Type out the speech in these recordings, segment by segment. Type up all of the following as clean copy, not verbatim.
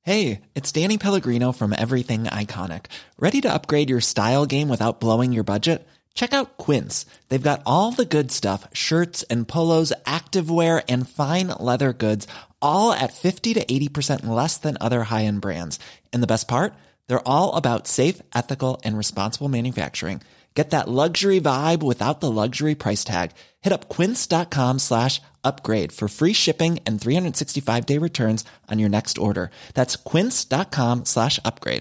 Hey, it's Danny Pellegrino from Everything Iconic. Ready to upgrade your style game without blowing your budget? Check out Quince. They've got all the good stuff, shirts and polos, activewear, and fine leather goods, all at 50 to 80% less than other high-end brands. And the best part? They're all about safe, ethical, and responsible manufacturing. Get that luxury vibe without the luxury price tag. Hit up quince.com/upgrade for free shipping and 365-day returns on your next order. That's quince.com/upgrade.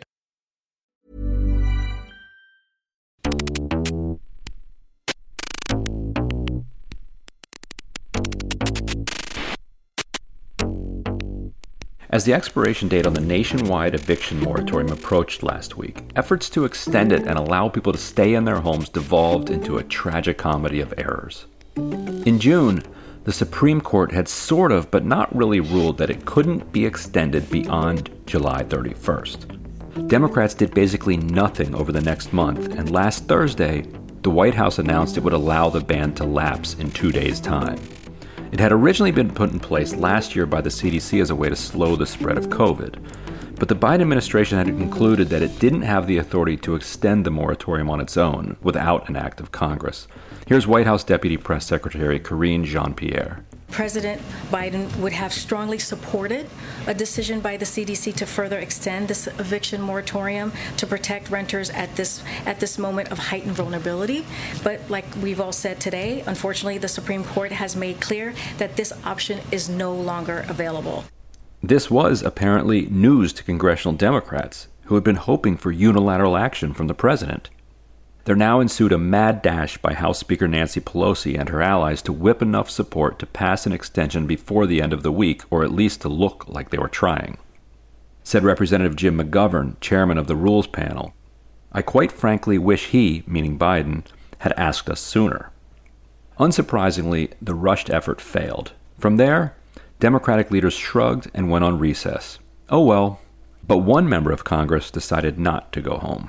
As the expiration date on the nationwide eviction moratorium approached last week, efforts to extend it and allow people to stay in their homes devolved into a tragic comedy of errors. In June, the Supreme Court had sort of, but not really, ruled that it couldn't be extended beyond July 31st. Democrats did basically nothing over the next month, and last Thursday, the White House announced it would allow the ban to lapse in 2 days' time. It had originally been put in place last year by the CDC as a way to slow the spread of COVID. But the Biden administration had concluded that it didn't have the authority to extend the moratorium on its own without an act of Congress. Here's White House Deputy Press Secretary Karine Jean-Pierre. President Biden would have strongly supported a decision by the CDC to further extend this eviction moratorium to protect renters at this moment of heightened vulnerability. But like we've all said today, unfortunately, the Supreme Court has made clear that this option is no longer available. This was apparently news to congressional Democrats who had been hoping for unilateral action from the president. There now ensued a mad dash by House Speaker Nancy Pelosi and her allies to whip enough support to pass an extension before the end of the week, or at least to look like they were trying. Said Representative Jim McGovern, chairman of the Rules Panel, "I quite frankly wish he," meaning Biden, "had asked us sooner." Unsurprisingly, the rushed effort failed. From there, Democratic leaders shrugged and went on recess. Oh well. But one member of Congress decided not to go home.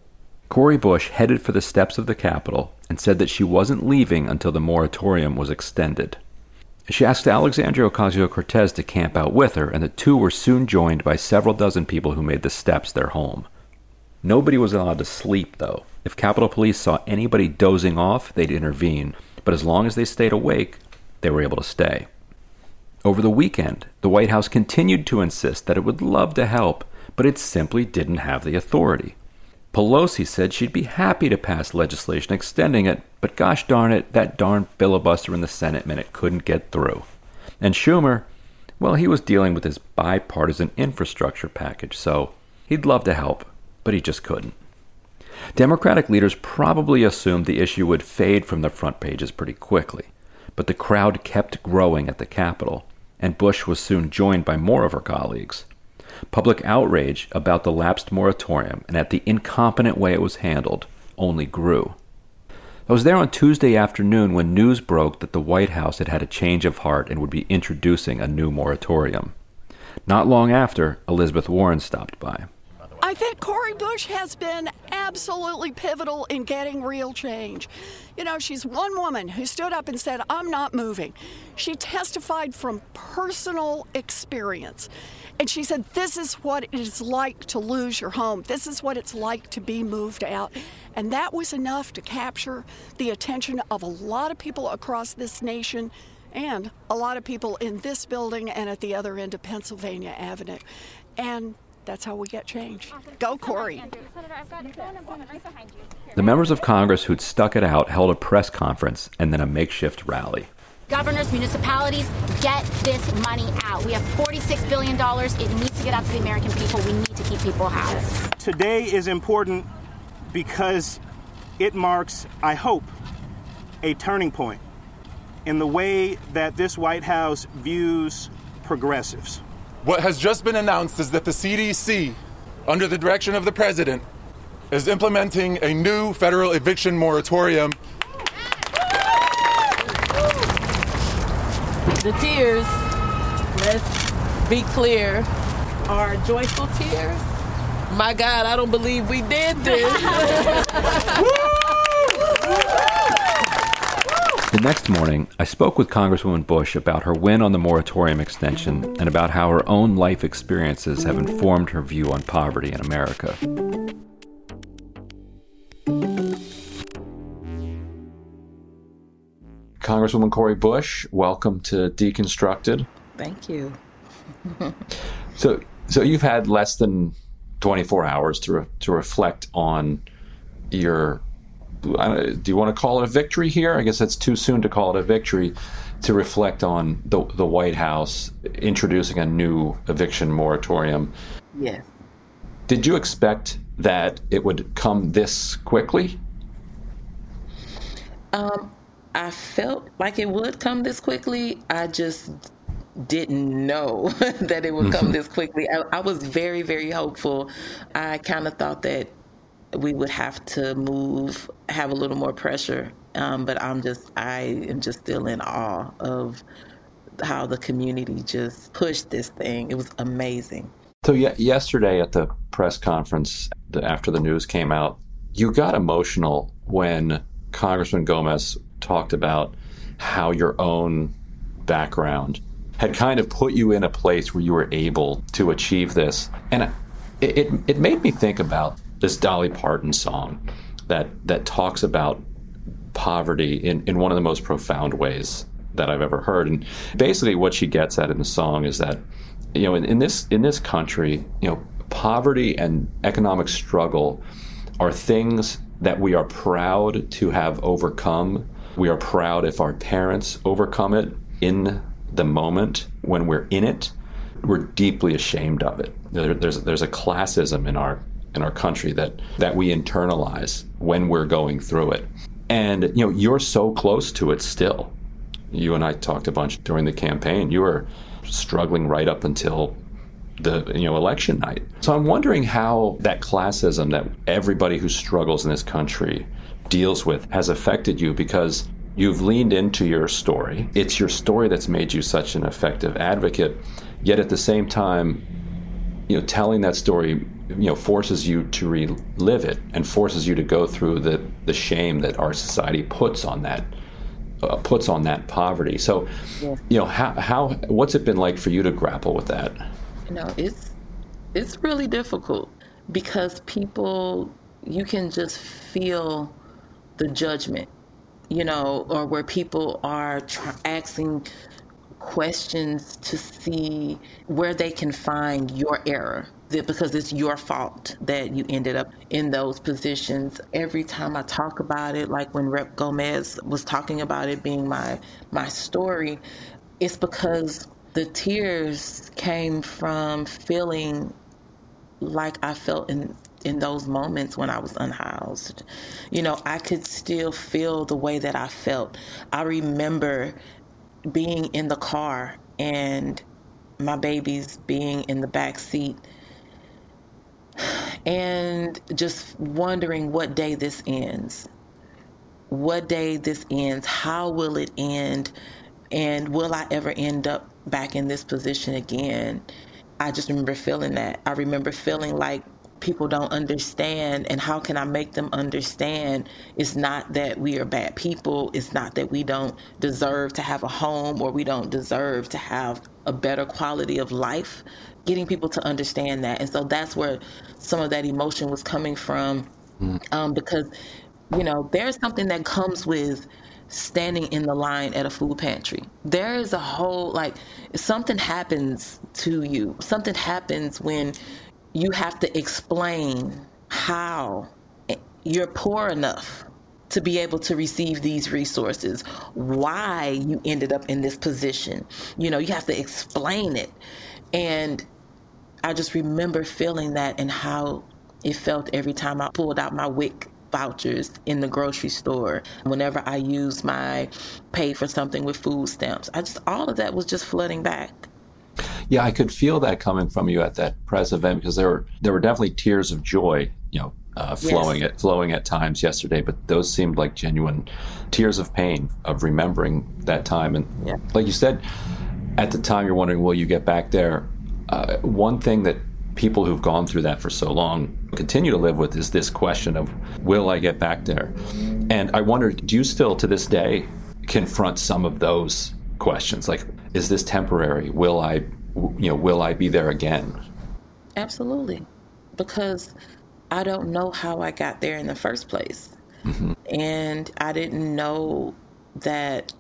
Cori Bush headed for the steps of the Capitol and said that she wasn't leaving until the moratorium was extended. She asked Alexandria Ocasio-Cortez to camp out with her, and the two were soon joined by several dozen people who made the steps their home. Nobody was allowed to sleep, though. If Capitol Police saw anybody dozing off, they'd intervene, but as long as they stayed awake, they were able to stay. Over the weekend, the White House continued to insist that it would love to help, but it simply didn't have the authority. Pelosi said she'd be happy to pass legislation extending it, but gosh darn it, that darn filibuster in the Senate meant it couldn't get through. And Schumer, well, he was dealing with his bipartisan infrastructure package, so he'd love to help, but he just couldn't. Democratic leaders probably assumed the issue would fade from the front pages pretty quickly, but the crowd kept growing at the Capitol, and Bush was soon joined by more of her colleagues. Public outrage about the lapsed moratorium and at the incompetent way it was handled only grew. I was there on Tuesday afternoon when news broke that the White House had had a change of heart and would be introducing a new moratorium. Not long after, Elizabeth Warren stopped by. I think Cori Bush has been absolutely pivotal in getting real change. You know, she's one woman who stood up and said, "I'm not moving." She testified from personal experience. And she said, this is what it is like to lose your home. This is what it's like to be moved out. And that was enough to capture the attention of a lot of people across this nation and a lot of people in this building and at the other end of Pennsylvania Avenue. And that's how we get change. Go, Cori. The members of Congress who'd stuck it out held a press conference and then a makeshift rally. Governors, municipalities, get this money out. We have $46 billion. It needs to get out to the American people. We need to keep people housed. Today is important because it marks, I hope, a turning point in the way that this White House views progressives. What has just been announced is that the CDC, under the direction of the president, is implementing a new federal eviction moratorium. The tears, let's be clear, are joyful tears. My God, I don't believe we did this. The next morning, I spoke with Congresswoman Bush about her win on the moratorium extension and about how her own life experiences have informed her view on poverty in America. Congresswoman Cori Bush, welcome to Deconstructed. Thank you. So you've had less than 24 hours to reflect on your, do you want to call it a victory here? I guess that's too soon to call it a victory, to reflect on the White House introducing a new eviction moratorium. Yes. Did you expect that it would come this quickly? I felt like it would come this quickly. I just didn't know that it would come this quickly. I was very, very hopeful. I kind of thought that we would have to have a little more pressure. But I am just still in awe of how the community just pushed this thing. It was amazing. So yesterday at the press conference, after the news came out, you got emotional when Congressman Gomez talked about how your own background had kind of put you in a place where you were able to achieve this. And it made me think about this Dolly Parton song that talks about poverty in one of the most profound ways that I've ever heard. And basically what she gets at in the song is that, in this country, poverty and economic struggle are things that we are proud to have overcome. We are proud if our parents overcome it in the moment when we're in it. We're deeply ashamed of it. There's a classism in our country that we internalize when we're going through it. And you're so close to it still. You and I talked a bunch during the campaign. You were struggling right up until the election night. So I'm wondering how that classism that everybody who struggles in this country deals with has affected you, because you've leaned into your story. It's your story that's made you such an effective advocate. Yet at the same time, telling that story, forces you to relive it and forces you to go through the shame that our society puts on that poverty. So, how what's it been like for you to grapple with that? It's really difficult, because you can just feel the judgment, or where people are asking questions to see where they can find your error, because it's your fault that you ended up in those positions. Every time I talk about it, like when Rep. Gomez was talking about it being my story, it's because the tears came from feeling like I felt in those moments when I was unhoused. I could still feel the way that I felt. I remember being in the car and my babies being in the back seat and just wondering what day this ends. What day this ends? How will it end? And will I ever end up back in this position again? I just remember feeling that. I remember feeling like people don't understand, and how can I make them understand? It's not that we are bad people. It's not that we don't deserve to have a home or we don't deserve to have a better quality of life. Getting people to understand that. And so that's where some of that emotion was coming from, because, there's something that comes with standing in the line at a food pantry. There is a whole, something happens to you. Something happens when you have to explain how you're poor enough to be able to receive these resources, why you ended up in this position. You have to explain it. And I just remember feeling that and how it felt every time I pulled out my WIC vouchers in the grocery store, whenever I used my pay for something with food stamps. All of that was just flooding back. Yeah, I could feel that coming from you at that press event, because there were definitely tears of joy, flowing at times yesterday, but those seemed like genuine tears of pain, of remembering that time. And like you said, at the time you're wondering, will you get back there? One thing that people who've gone through that for so long continue to live with is this question of, will I get back there? And I wonder, do you still to this day confront some of those questions? Like, is this temporary? Will I be there again? Absolutely. Because I don't know how I got there in the first place. Mm-hmm. And I didn't know that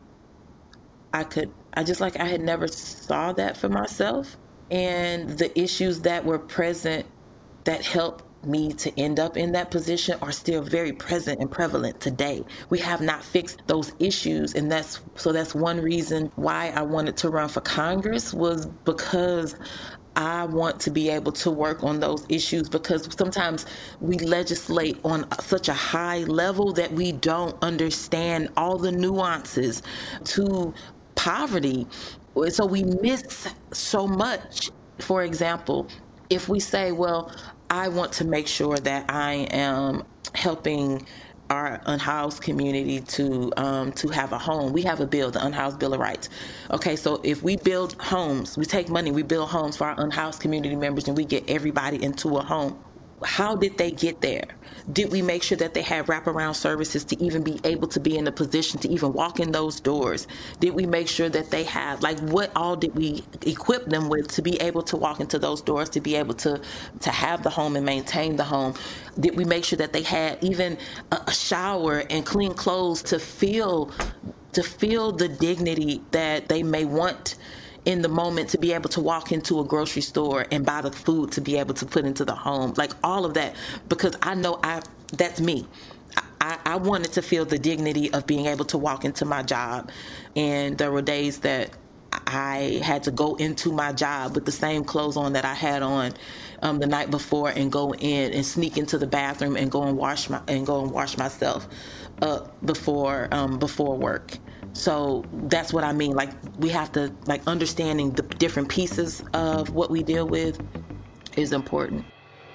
I had never saw that for myself. And the issues that were present that helped me to end up in that position are still very present and prevalent today. We have not fixed those issues, and that's one reason why I wanted to run for Congress, was because I want to be able to work on those issues, because sometimes we legislate on such a high level that we don't understand all the nuances to poverty. So we miss so much. For example, if we say, well, I want to make sure that I am helping our unhoused community to have a home. We have a bill, the Unhoused Bill of Rights. Okay, so if we build homes, we take money, we build homes for our unhoused community members, and we get everybody into a home. How did they get there? Did we make sure that they had wraparound services to even be able to be in a position to even walk in those doors? Did we make sure that they have, what all did we equip them with to be able to walk into those doors, to be able to have the home and maintain the home? Did we make sure that they had even a shower and clean clothes to feel the dignity that they may want in the moment, to be able to walk into a grocery store and buy the food to be able to put into the home? All of that, because I know that's me. I wanted to feel the dignity of being able to walk into my job. And there were days that I had to go into my job with the same clothes on that I had on the night before, and go in and sneak into the bathroom and go and wash myself up before work. So that's what I mean. We have to, understanding the different pieces of what we deal with is important.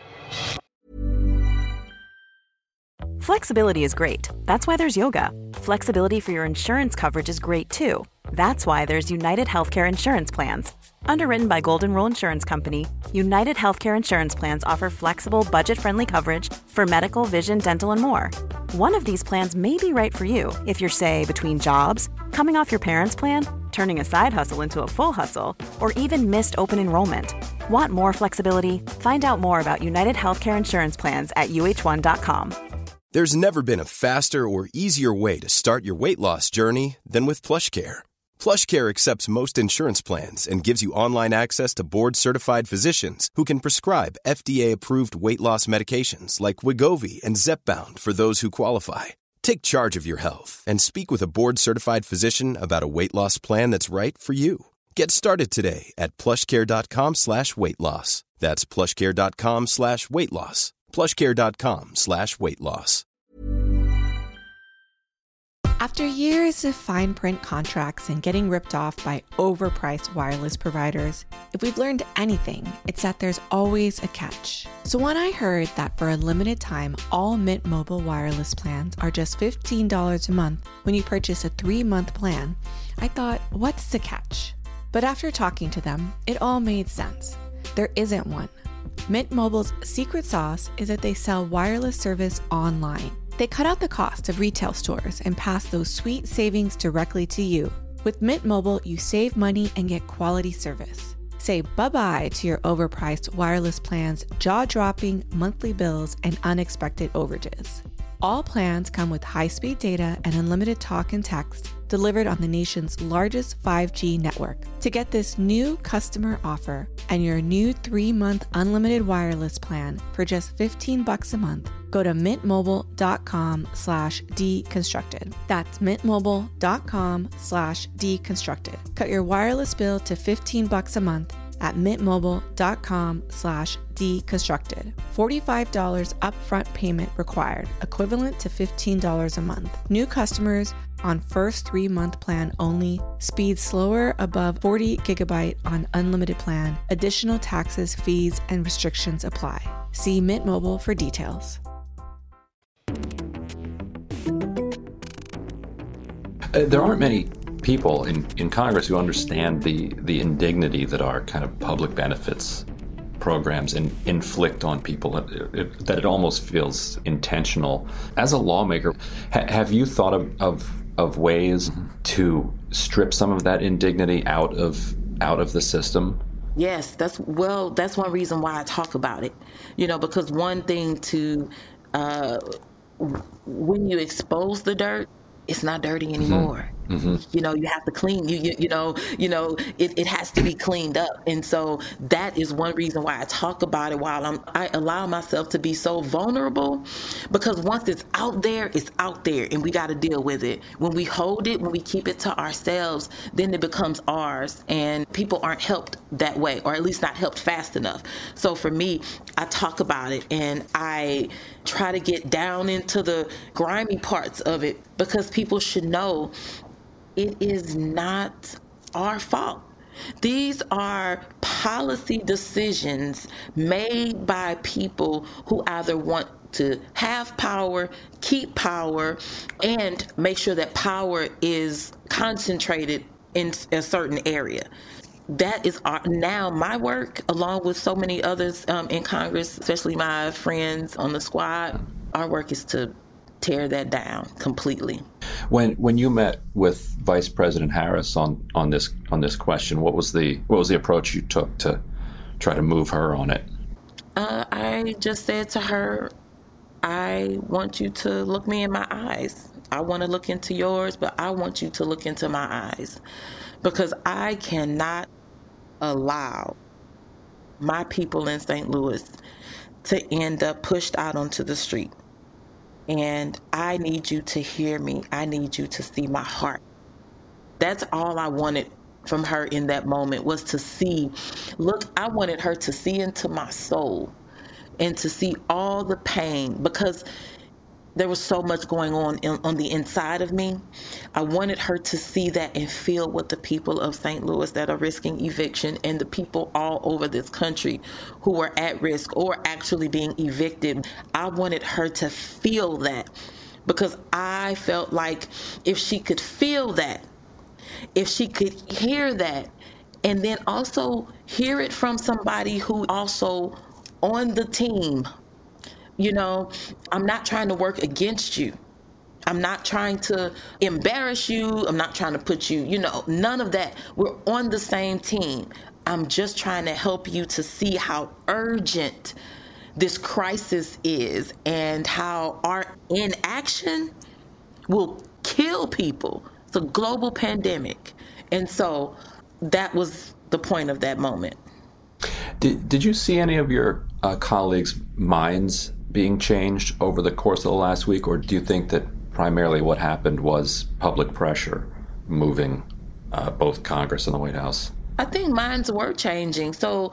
Flexibility is great. That's why there's yoga. Flexibility for your insurance coverage is great too. That's why there's United Healthcare Insurance Plans. Underwritten by Golden Rule Insurance Company, United Healthcare Insurance Plans offer flexible, budget-friendly coverage for medical, vision, dental, and more. One of these plans may be right for you if you're, say, between jobs, coming off your parents' plan, turning a side hustle into a full hustle, or even missed open enrollment. Want more flexibility? Find out more about United Healthcare Insurance Plans at uh1.com. There's never been a faster or easier way to start your weight loss journey than with PlushCare. PlushCare accepts most insurance plans and gives you online access to board-certified physicians who can prescribe FDA-approved weight loss medications like Wegovy and Zepbound for those who qualify. Take charge of your health and speak with a board-certified physician about a weight loss plan that's right for you. Get started today at plushcare.com/weight-loss. That's plushcare.com/weight-loss. plushcare.com/weight-loss. After years of fine print contracts and getting ripped off by overpriced wireless providers, if we've learned anything, it's that there's always a catch. So when I heard that for a limited time, all Mint Mobile wireless plans are just $15 a month when you purchase a 3-month plan, I thought, what's the catch? But after talking to them, it all made sense. There isn't one. Mint Mobile's secret sauce is that they sell wireless service online. They cut out the cost of retail stores and pass those sweet savings directly to you. With Mint Mobile, you save money and get quality service. Say bye-bye to your overpriced wireless plans, jaw-dropping monthly bills, and unexpected overages. All plans come with high-speed data and unlimited talk and text delivered on the nation's largest 5G network. To get this new customer offer and your new 3-month unlimited wireless plan for just $15 a month, go to mintmobile.com/deconstructed. That's mintmobile.com/deconstructed. Cut your wireless bill to $15 a month at mintmobile.com/deconstructed. $45 upfront payment required, equivalent to $15 a month. New customers on first 3-month plan only. Speed slower above 40 gigabyte on unlimited plan. Additional taxes, fees, and restrictions apply. See Mint Mobile for details. There aren't many people in Congress who understand the indignity that our kind of public benefits programs inflict on people, that it almost feels intentional. As a lawmaker, have you thought of of ways to strip some of that indignity out of the system? Yes, that's one reason why I talk about it. Because one thing to when you expose the dirt, it's not dirty anymore. You have to clean. It has to be cleaned up, and so that is one reason why I talk about it. While I allow myself to be so vulnerable, because once it's out there, and we got to deal with it. When we hold it, when we keep it to ourselves, then it becomes ours, and people aren't helped that way, or at least not helped fast enough. So for me, I talk about it, and I try to get down into the grimy parts of it, because people should know it is not our fault. These are policy decisions made by people who either want to have power, keep power, and make sure that power is concentrated in a certain area. That is now my work, along with so many others in Congress, especially my friends on the squad. Our work is to tear that down completely. When you met with Vice President Harris on this question, what was the approach you took to try to move her on it? I just said to her, I want you to look me in my eyes. I want to look into yours, but I want you to look into my eyes, because I cannot allow my people in St. Louis to end up pushed out onto the street. And I need you to hear me. I need you to see my heart. That's all I wanted from her in that moment, was to see. Look, I wanted her to see into my soul and to see all the pain, because there was so much going on the inside of me. I wanted her to see that and feel what the people of St. Louis that are risking eviction, and the people all over this country who are at risk or actually being evicted. I wanted her to feel that, because I felt like if she could feel that, if she could hear that, and then also hear it from somebody who also on the team. I'm not trying to work against you. I'm not trying to embarrass you. I'm not trying to put you, none of that. We're on the same team. I'm just trying to help you to see how urgent this crisis is, and how our inaction will kill people. It's a global pandemic. And so that was the point of that moment. Did you see any of your colleagues' minds being changed over the course of the last week, or do you think that primarily what happened was public pressure moving both Congress and the White House? I think minds were changing. So,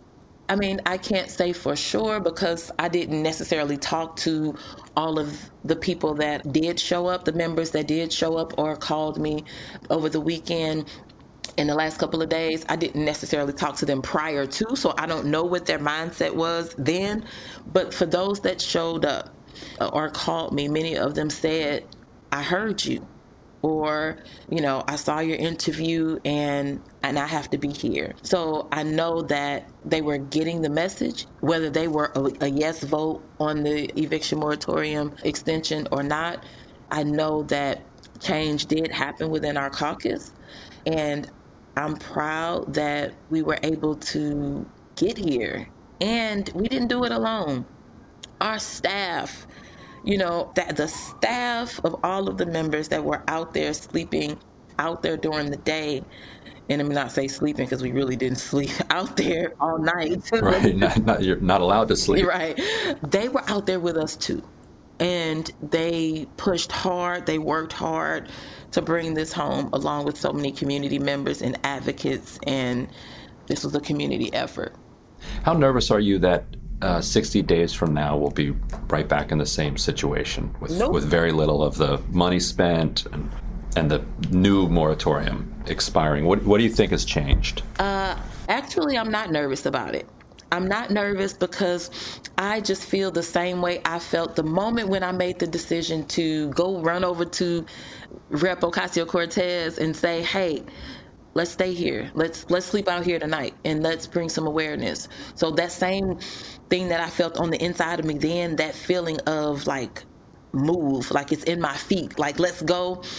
I can't say for sure, because I didn't necessarily talk to all of the people that did show up, the members that did show up or called me over the weekend. In the last couple of days, I didn't necessarily talk to them prior to, so I don't know what their mindset was then. But for those that showed up or called me, many of them said, I heard you, or, I saw your interview and I have to be here. So I know that they were getting the message, whether they were a yes vote on the eviction moratorium extension or not. I know that change did happen within our caucus, and I'm proud that we were able to get here, and we didn't do it alone. Our staff, the staff of all of the members that were out there sleeping out there during the day, and I'm not say sleeping because we really didn't sleep, out there all night. Right, you're not allowed to sleep. Right. They were out there with us too. And they pushed hard, they worked hard to bring this home, along with so many community members and advocates, and this was a community effort. How nervous are you that 60 days from now we'll be right back in the same situation with very little of the money spent and the new moratorium expiring? What do you think has changed? Actually, I'm not nervous about it. I'm not nervous because I just feel the same way I felt the moment when I made the decision to go run over to Rep. Ocasio-Cortez and say, hey, let's stay here. Let's sleep out here tonight, and let's bring some awareness. So that same thing that I felt on the inside of me then, that feeling of like move, like it's in my feet, like let's go.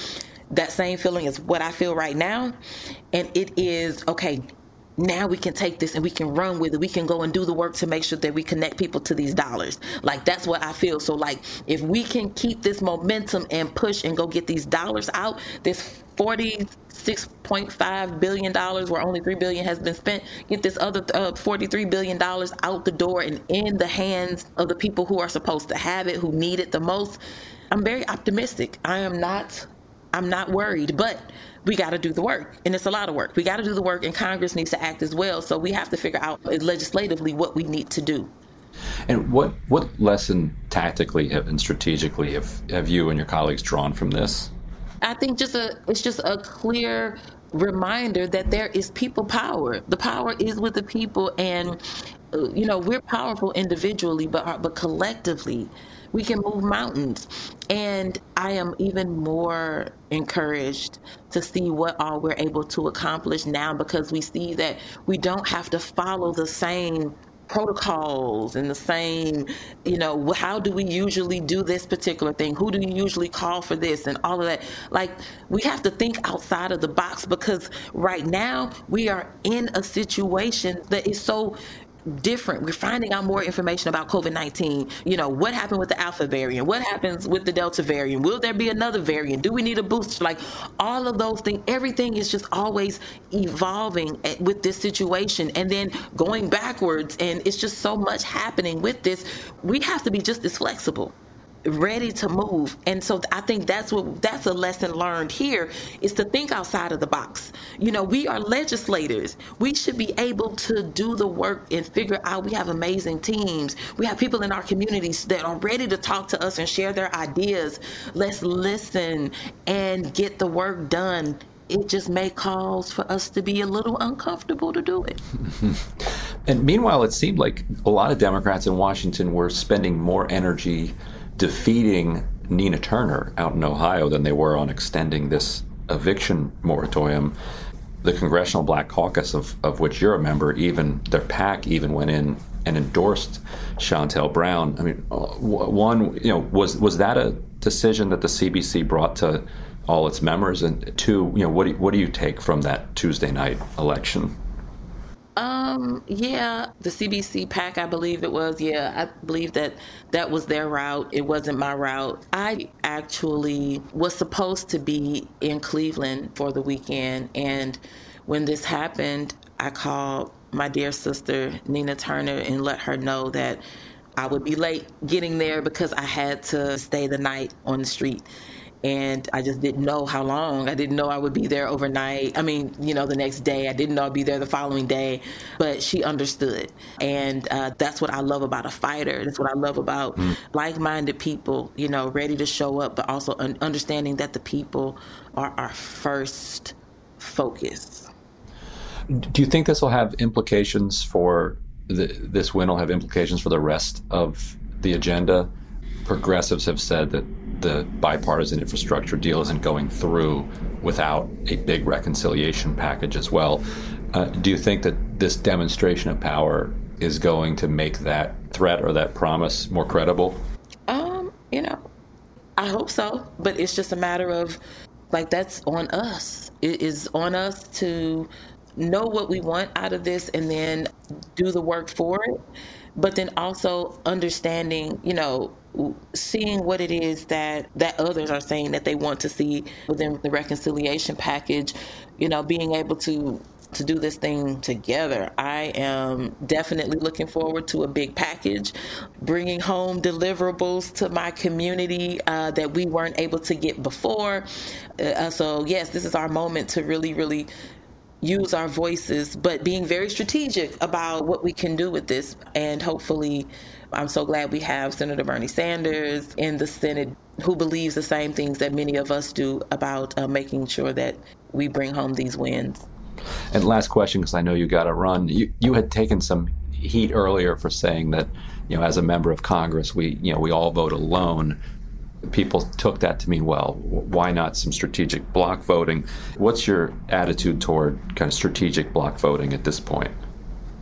that same feeling is what I feel right now. And it is, okay, now we can take this and we can run with it. We can go and do the work to make sure that we connect people to these dollars. Like, that's what I feel. So, like, if we can keep this momentum and push and go get these dollars out, this $46.5 billion, where only $3 billion has been spent, get this other $43 billion out the door and in the hands of the people who are supposed to have it, who need it the most. I'm very optimistic. I'm not worried, but we got to do the work, and it's a lot of work. We got to do the work, and Congress needs to act as well. So we have to figure out legislatively what we need to do. And what lesson tactically and strategically have you and your colleagues drawn from this? I think it's just a clear reminder that there is people power. The power is with the people, and we're powerful individually, but collectively we can move mountains. And I am even more encouraged to see what all we're able to accomplish now, because we see that we don't have to follow the same protocols and the same, how do we usually do this particular thing? Who do you usually call for this and all of that? Like, we have to think outside of the box, because right now we are in a situation that is so different. We're finding out more information about COVID-19. What happened with the Alpha variant? What happens with the Delta variant? Will there be another variant? Do we need a booster? Like, all of those things, everything is just always evolving with this situation and then going backwards. And it's just so much happening with this. We have to be just as flexible, ready to move. And so I think that's a lesson learned here, is to think outside of the box. We are legislators. We should be able to do the work and figure out. We have amazing teams. We have people in our communities that are ready to talk to us and share their ideas. Let's listen and get the work done. It just may cause for us to be a little uncomfortable to do it. And meanwhile, it seemed like a lot of Democrats in Washington were spending more energy defeating Nina Turner out in Ohio than they were on extending this eviction moratorium. The Congressional Black Caucus, of which you're a member, even their PAC even went in and endorsed Shontel Brown. I mean, one, was that a decision that the CBC brought to all its members? And two, what do you take from that Tuesday night election? The CBC PAC, I believe it was. Yeah, I believe that was their route. It wasn't my route. I actually was supposed to be in Cleveland for the weekend. And when this happened, I called my dear sister, Nina Turner, and let her know that I would be late getting there because I had to stay the night on the street. And I just didn't know how long. I didn't know I would be there overnight. I mean, the next day. I didn't know I'd be there the following day. But she understood. And that's what I love about a fighter. That's what I love about like-minded people, ready to show up, but also understanding that the people are our first focus. Do you think this will have implications for this win will have implications for the rest of the agenda? Progressives have said that the bipartisan infrastructure deal isn't going through without a big reconciliation package as well. Do you think that this demonstration of power is going to make that threat or that promise more credible? I hope so, but it's just a matter of, that's on us. It is on us to know what we want out of this and then do the work for it. But then also understanding, seeing what it is that others are saying that they want to see within the reconciliation package, being able to do this thing together. I am definitely looking forward to a big package, bringing home deliverables to my community that we weren't able to get before. So yes, this is our moment to really, really use our voices, but being very strategic about what we can do with this. And hopefully, I'm so glad we have Senator Bernie Sanders in the Senate who believes the same things that many of us do about making sure that we bring home these wins. And last question, because I know you got to run. You had taken some heat earlier for saying that, as a member of Congress, we all vote alone. People took that to mean, well, why not some strategic block voting? What's your attitude toward kind of strategic block voting at this point?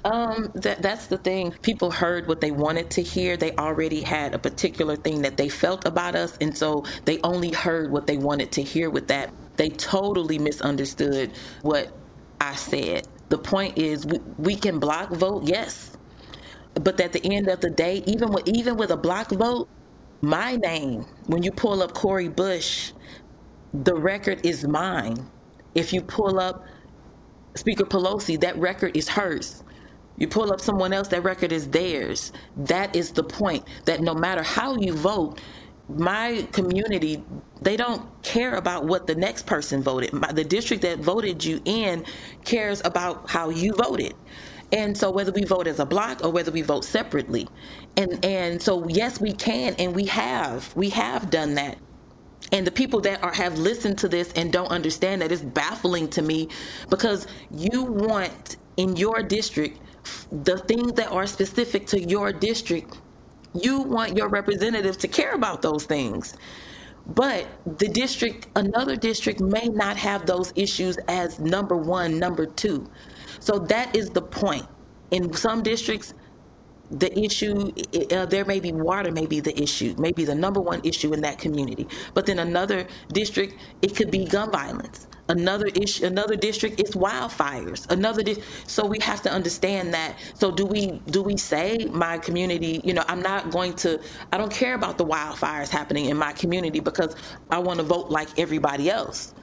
That's the thing. People heard what they wanted to hear. They already had a particular thing that they felt about us, and so they only heard what they wanted to hear with that. They totally misunderstood what I said. The point is, we can block vote, yes. But at the end of the day, even with a block vote, my name, when you pull up Cori Bush, the record is mine. If you pull up Speaker Pelosi, that record is hers. You pull up someone else, that record is theirs. That is the point, that no matter how you vote, my community, they don't care about what the next person voted. The district that voted you in cares about how you voted. And so whether we vote as a block or whether we vote separately. And so, yes, we can, and we have done that. And the people that have listened to this and don't understand that is baffling to me, because you want in your district the things that are specific to your district. You want your representatives to care about those things. But another district may not have those issues as number one, number two. So that is the point. In some districts, the issue, there may be water, may be the issue, maybe the number one issue in that community. But then another district, it could be gun violence. Another district is wildfires. So we have to understand that. So do we say my community, I don't care about the wildfires happening in my community because I want to vote like everybody else.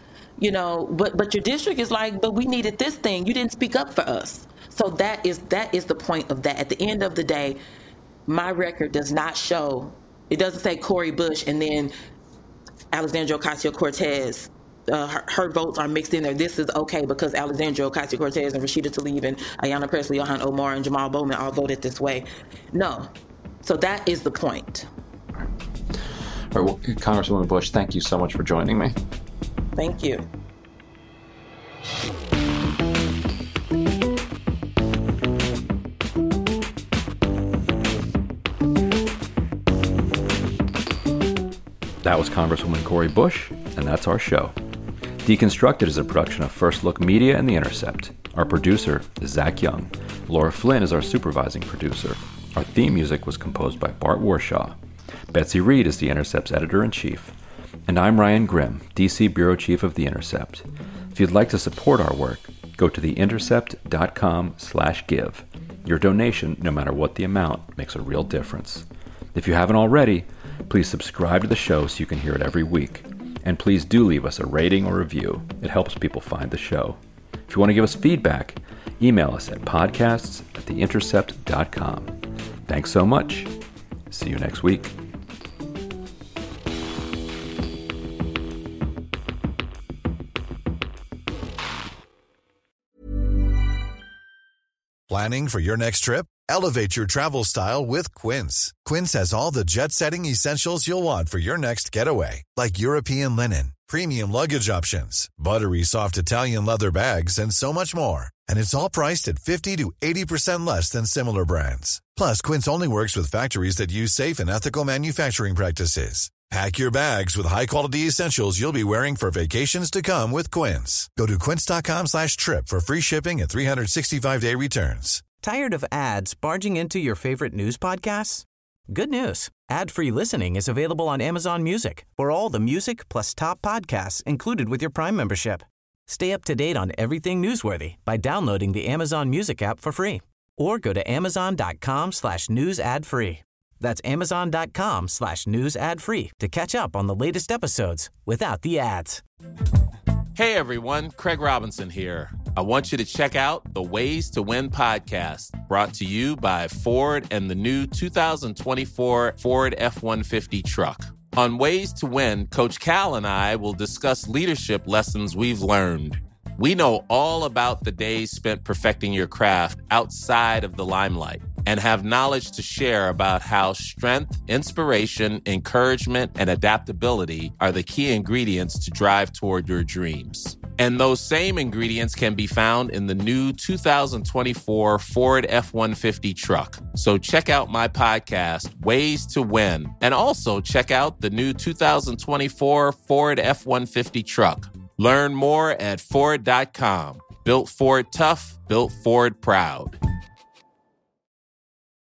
But your district is like, but we needed this thing. You didn't speak up for us. So that is the point of that. At the end of the day, my record does not show. It doesn't say Cori Bush and then Alexandria Ocasio-Cortez. Her votes are mixed in there. This is okay because Alexandria Ocasio-Cortez and Rashida Tlaib and Ayanna Pressley, Ilhan Omar, and Jamal Bowman all voted this way. No. So that is the point. All right. Well, Congresswoman Bush, thank you so much for joining me. Thank you. That was Congresswoman Cori Bush, and that's our show. Deconstructed is a production of First Look Media and The Intercept. Our producer is Zach Young. Laura Flynn is our supervising producer. Our theme music was composed by Bart Warshaw. Betsy Reed is The Intercept's editor-in-chief. And I'm Ryan Grimm, DC Bureau Chief of The Intercept. If you'd like to support our work, go to theintercept.com/give. Your donation, no matter what the amount, makes a real difference. If you haven't already, please subscribe to the show so you can hear it every week. And please do leave us a rating or review. It helps people find the show. If you want to give us feedback, email us at podcasts@theintercept.com. Thanks so much. See you next week. Planning for your next trip? Elevate your travel style with Quince. Quince has all the jet-setting essentials you'll want for your next getaway, like European linen, premium luggage options, buttery soft Italian leather bags, and so much more. And it's all priced at 50 to 80% less than similar brands. Plus, Quince only works with factories that use safe and ethical manufacturing practices. Pack your bags with high-quality essentials you'll be wearing for vacations to come with Quince. Go to quince.com/trip for free shipping and 365-day returns. Tired of ads barging into your favorite news podcasts? Good news. Ad-free listening is available on Amazon Music for all the music plus top podcasts included with your Prime membership. Stay up to date on everything newsworthy by downloading the Amazon Music app for free or go to amazon.com/news ad free. That's amazon.com/news ad free to catch up on the latest episodes without the ads. Hey everyone, Craig Robinson here. I want you to check out the Ways to Win podcast, brought to you by Ford and the new 2024 Ford F-150 truck. On Ways to Win, Coach Cal and I will discuss leadership lessons we've learned. We know all about the days spent perfecting your craft outside of the limelight and have knowledge to share about how strength, inspiration, encouragement, and adaptability are the key ingredients to drive toward your dreams. And those same ingredients can be found in the new 2024 Ford F-150 truck. So check out my podcast, Ways to Win, and also check out the new 2024 Ford F-150 truck. Learn more at Ford.com. Built Ford tough, built Ford proud.